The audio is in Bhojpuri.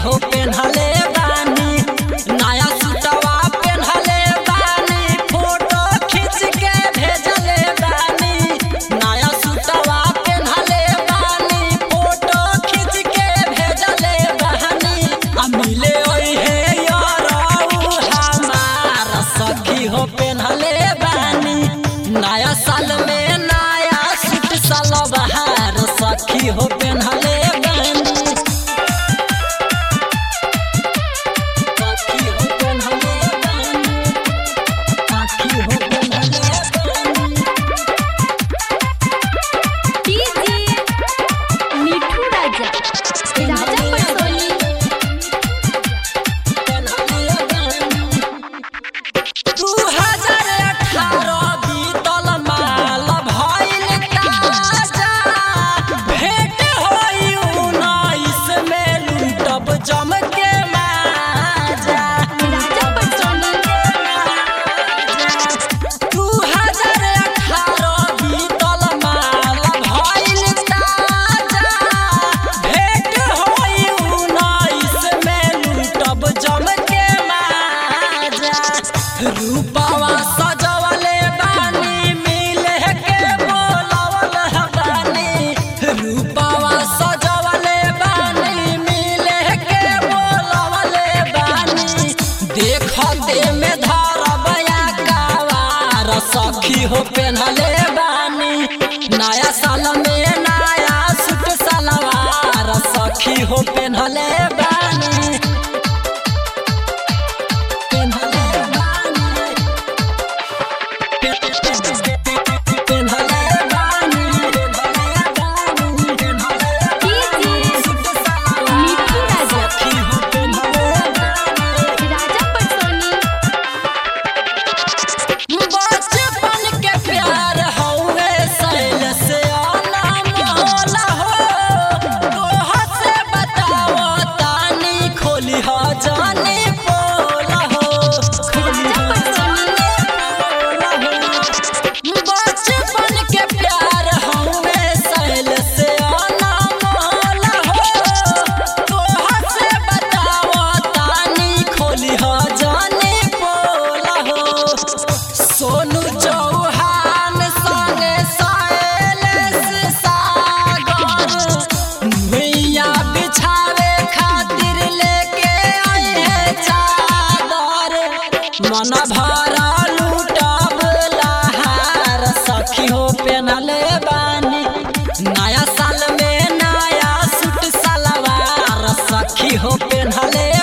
हो पेन्हले बानी नया सूटवा पेन्हले बानी फोटो खींच के भेजले बानी नया सूटवा पेन्हले बानी फोटो खींच के भेजले बानी आ मिले ओहे यारऊ हमार सखी हो पेन्हले बानी नया साल में नया सूट सलवार सखी हो पेन्हले रूपावा सजवले बानी मिले के बोलवल बानी रूपावा सजवले बानी मिले के बोलवल बानी देखते में धरबया कावार सखी हो पेन्हले बानी नया साल में नया सूट सलवार सखी हो पेन्हले बानी सोनू चौहान संगे साइलेंस सागर भैया बिछावे खातिर लेके आए हैं चादर मन भरा लूटब लहार सखी हो पेन्हले बानी नया साल में नया सूट सलवार सखी हो पेन्हले